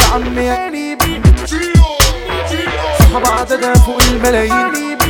عم يا قريب صحاب عددها فوق الملايين.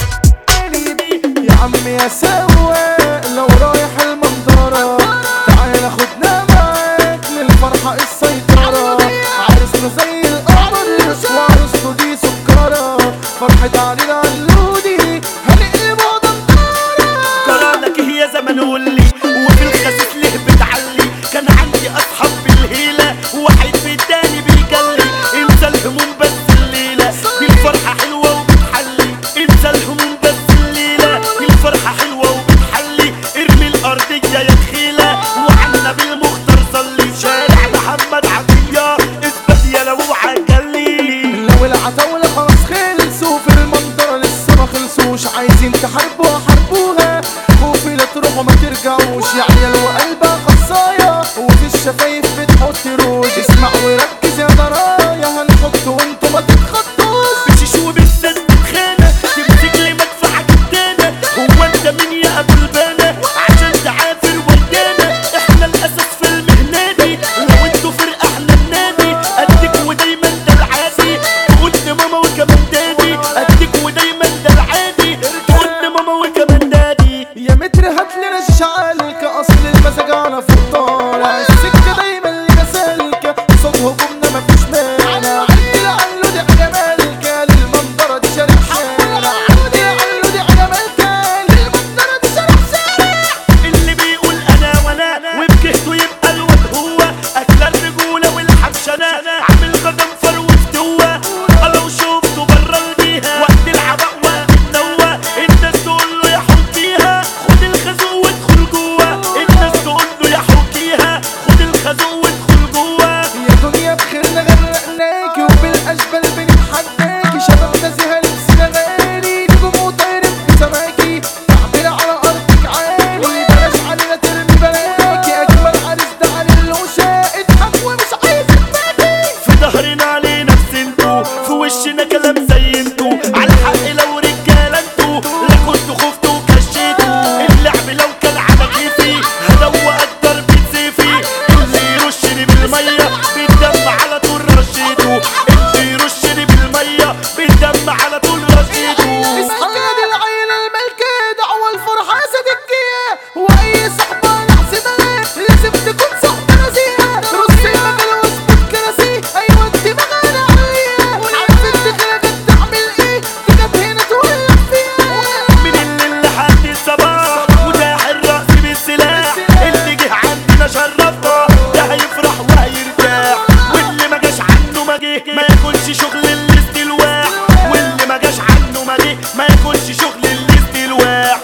يا عم يا سواق لو رايح المنظرة تعال خدنا معاك للفرحة السيطرة. عرسنا زي القمر وعروسته دي سكرة فرحة علي العلودي هنقلبها دمارة. قرارك هي زمن قولي وفي الخسيس ليه بتعلي. كان عندي اصحاب بالهيلة واحد في التاني بيجلي. انسى الهموم بس الليلة دي الفرحة حلوة وبتحلي. انسى الهموم بس الليلة دي الفرحة حلوة وبتحلي. ارمي الارضية يا دخيلة وعنا بالمختار صلي. شارع محمد عطية اثبت يا لو عجلي. لو العتاولة خلاص خلصوا في المنظرة لسه ما خلصوش. عايزين تحاربوها حاربوها خوفي لا تروحوا ما ترجعوش. يا عيال وقلبها خصايا وفي الشفايف بتحط روج. اسمع وركز يا ضرايا هنحط وانتوا ما تتخطوش. بشيش وبالسد بخانة تمسك لي مدفع جدانة. هو انت مين يا ابو البانة عشان تعافر ويانا؟ احنا الاساس في المهنة دي لو انتوا فرقة احنا النادي. اديك ودايما ده العادي تقول ماما وكمان دادي. اديك ودايما ده العادي تقول ماما وكمان دادي. يا متر هات لنا الشعالك اصل المزاج على فوق طالع. السكة دايما لنا سالكة قصاد هجومنا مفيش مانع. عدي لعلو دي جمالك للمنظرة دي شارع شارع. عدي لعلو دي جمالك للمنظرة دي شارع شارع. اللي بيقول انا وانا وبجهته يبقى الواد هو اكل الرجولة والحبشنة. عامل قدم فروة جوه لو شفته برا البيها وقت العبق وقت النوة. الناس تقول له يا حطيها خد الخازوق وادخل جوه. الناس تقول له يا حطيها خد الخازوق وادخل جوه. يا دنيا بخيرنا غرقناكي وبالاشبال بنتحداكي. شبابنا زيها لبسنا غالي نجوم وطايرين في سماكي. تعبير على ارضك عالي بلاش علينا ترمي بلاكي. اجمل عريس ده علي اللوشة اضحك ومش عايز تباكي. في ظهرنا علينا بسنتو في وشنا كلام زي انتو. على الحق لو رجاله انتو لا كنتوا خفتوا وكشيتوا. اللعب لو كان على كيفي هدوق الضرب بسيفي. اللي يرشني بالميه بالدم على طول رشيته. اللي يرشني بالميه بالدم على طول رشيته. اصحى دي العيلة الملكة دعوة الفرحة صدقية. واي صحبة نحسبها لازم تكون صحبة نزيهة. رصي مجال واثبت كراسي ايوه الدماغ انا عالية. عارف انت خلقت تعمل ايه تجد هنا تولع فيها. من الليل لحد الصباح وتاح الرأس بالسلاح. اللي جه عندنا شرفنا ده هيفرح وهيرتاح. واللي ما جاش عنه ما جه ما ياكلش شغل الاستلواح. واللي ما جاش عنه ما جه ما ياكلش شغل الاستلواح.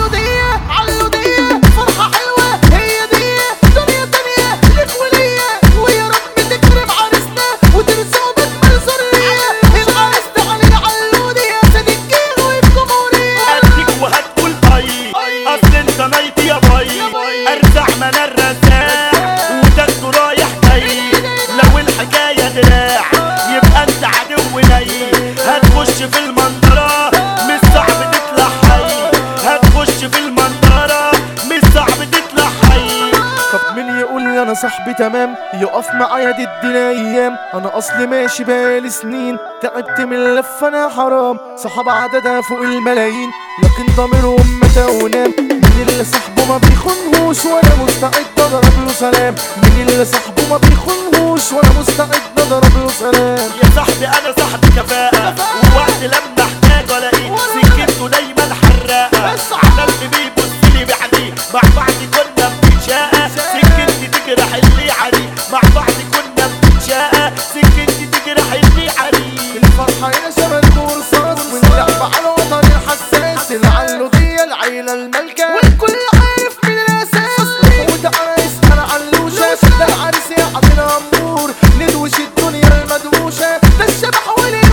علودية فرحة حلوة هي دي دنيا تانية لك وليا. ويا رب تكرم عرسنا وترزقه بأجمل ذرية. العرس ده علي العلودي يا صديقي والجمهورية. اديك وهتقول باي اصل انت ميت يا باي. ارزع من الرزاع وتاخده رايح جاي. لو الحكاية دراع يبقى انت عدو ني. هتخش في المنظرة مش صعب تطلع حي. هتخش في المنظرة مش صعب تطلع حي. طب مين يقول لي انا صاحبي تمام يقف معايا ضد الايام. انا اصلي ماشي بقالي سنين تعبت من اللف انا حرام. صحاب عددها فوق الملايين لكن ضميرهم متى ونام. مين اللي صاحبه ما بيخونهوش وانا مستعد اضرب له سلام. مين اللي صاحبه ما بيخونهوش وانا مستعد اضرب له سلام. يا صاحبي انا صاحبي كفاءة ووقت لما احتاج الاقيه سكته دايما حراقة. على اللي بيبص لي بعدي مع بعض كنا بنتشاقى. سكتي تجرح اللي علي مع بعض كنا بنتشاقى. سكتي تجرح اللي علي. الفرحة هنا شبه القرصاص واللعب على الوطن الحساس. العلودية العيلة الملكة والكل عارف من الاساس. وده عريس انا علوشة ده العريس يا عبد الامور ندوش الدنيا المدوشة. ده الشبح ولي